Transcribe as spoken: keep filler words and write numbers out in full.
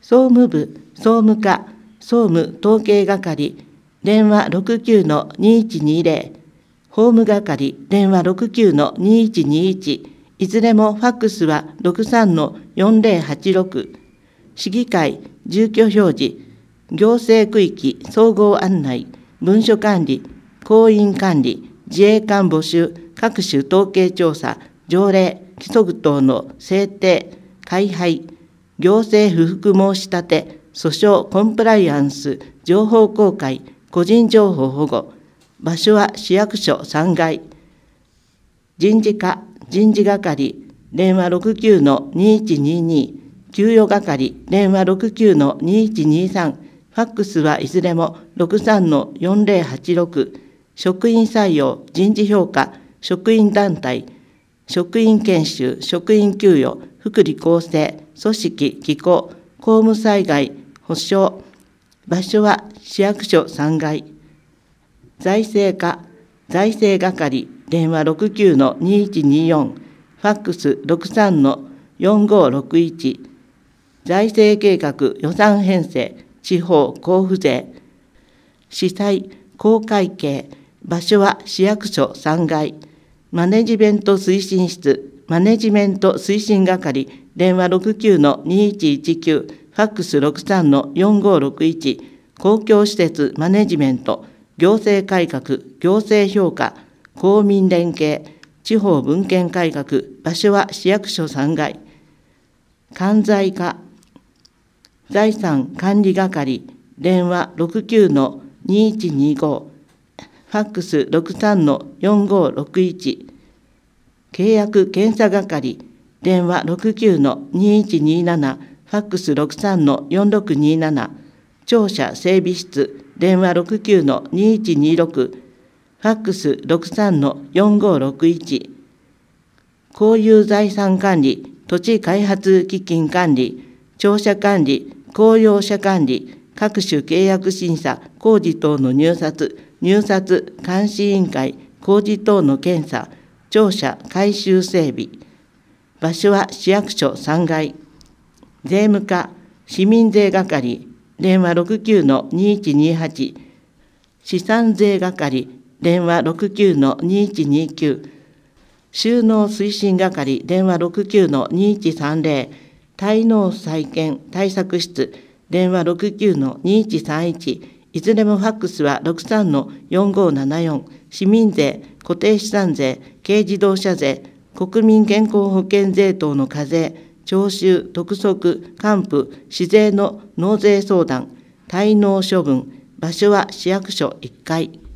総務部、総務課、総務統計係、電話 ろくきゅうのにいちにゼロ、法務係、電話 ろくきゅうのにいちにいち、いずれもファックスは ろくさんのよんゼロはちろく、市議会、住居表示、行政区域総合案内、文書管理、婚姻管理、自衛官募集、各種統計調査、条例、規則等の制定、開廃、行政不服申し立て、訴訟コンプライアンス、情報公開、個人情報保護、場所は市役所さんがい、人事課、人事係、電話 ろくきゅうのにいちにに、給与係、電話 ろくきゅうのにいちにさん、ファックスはいずれも ろくさんのよんゼロはちろく、職員採用、人事評価、職員団体、職員研修、職員給与、福利厚生、組織、機構、公務災害、保障、場所は市役所さんがい、財政課、財政係、電話 ろくきゅうのにいちによん、ファックス ろくさんのよんごろくいち、財政計画予算編成、地方交付税、司祭、公会計、場所は市役所さんがい、マネジメント推進室、マネジメント推進係、電話 ろくきゅうのにいちいちきゅう、ファックス ろくさんのよんごろくいち、公共施設マネジメント、行政改革、行政評価、公民連携、地方分権改革、場所は市役所さんがい、管財課、財産管理係、電話 ろくきゅうのにいちにご、ファックス ろくさんのよんごろくいち、契約検査係、電話 ろくきゅうのにいちになな、ファックス ろくさんのよんろくになな、庁舎整備室、電話 ろくきゅうのにいちにろく、ファックス ろくさんのよんごろくいち、公有財産管理、土地開発基金管理、庁舎管理、公用車管理、各種契約審査、工事等の入札、入札監視委員会、工事等の検査、庁舎改修整備、場所は市役所さんがい、税務課、市民税係、電話 ろくきゅうのにいちにはち、資産税係、電話 ろくきゅうのにいちにきゅう、収納推進係、電話 ろくきゅうのにいちさんゼロ、滞納再建対策室、電話 ろくきゅうのにいちさんいち、いずれもファックスは ろくさんのよんごななよん、市民税、固定資産税、軽自動車税、国民健康保険税等の課税、徴収、督促、還付、市税の納税相談、滞納処分、場所は市役所いっかい。